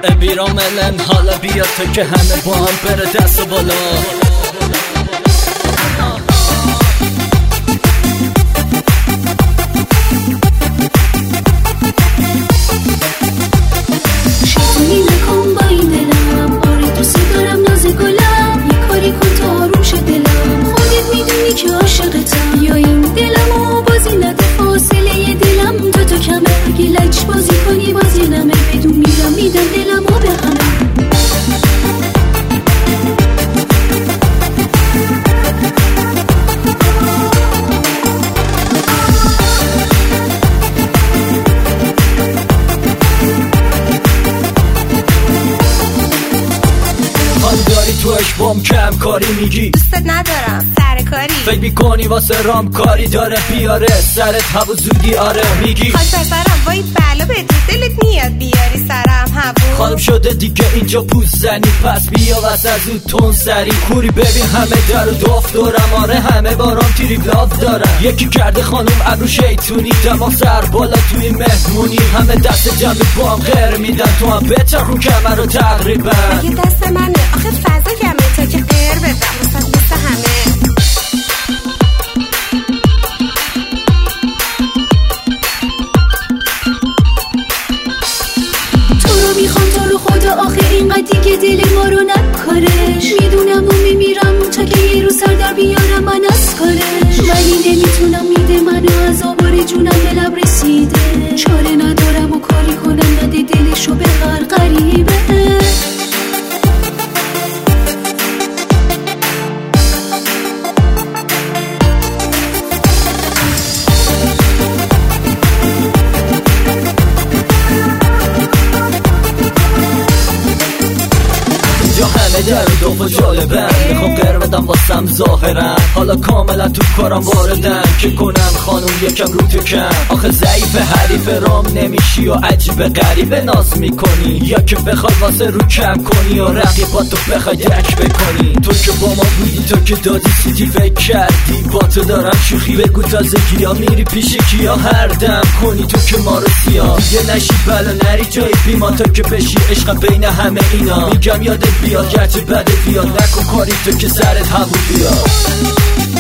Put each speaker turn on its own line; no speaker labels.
بیراملن حالا بیا تا که همه با هم بره دست و بالا.
شیطونی نکن با این دلم، آره دوست دارم ناز گلم، یه کاری کن تا آروم شه دلم، خودت میدونی که عاشقتم، یا این دلمو بازی نده فاصله دلم تو کمه، اگه لج بازی کنی بازی نمه، بدون میرم میدم دلمو به همه.
تو اشبام کم کاری میگی
دوستت ندارم سر کاری،
فکر میکنی واسه رام کاری داره بیاره سرت هوا زودی آره میگی
خاک پسرم وای بلا بدی دلت میاد بیاری سرم هوا.
خانم شده دیگه اینجا پوست زنی پس بیا واسه از اون تون سری کوری ببین همه در و داف دارم آره همه بارام تریب لاف دارم یکی کرده خانم ابرو شیطونی دماغ سر بالا توی مهمونی همه دست جمعی با هم غیر میدن تو هم بچرخون کمر رو تقریبا
اگه دست منه آخه فضا کمه تا که غیر بدم مثل همه.
میخوام تو رو خدا آخه اینقدر دیگه دل ما رو نکارش، میدونم و میمیرم تا که یه رو سر در بیارم من از کارش، ولی نمیتونم میده منو از آوار جونم به لب رسیده، چاره ندارم و کاری کنم نده دلشو به غریبه.
همه در و دوفا جالبن میخوام غیر بدم واسم ظاهرن حالا کاملا تو کارم واردن که کنم خانوم یکم رو تو کم آخه ضعیف حریف رام نمیشی و عجیب غریبه ناز میکنی یا که بخوای واسه رو کم کنی و رقیباتو بخوای درک بکنی تو که با ما بودی تو که دادی سیتی فکر کردی با تو دارم شوخی بگو تازگی یا میری پیش کیا هر دم کنی تو که ما رو سیاه یه نشی بلا نری جای بیما تا که بشی عشق بین همه اینا میگم یادت بیاد گرچه بده بیاد نکن کاری تو که سرت همون بیاد.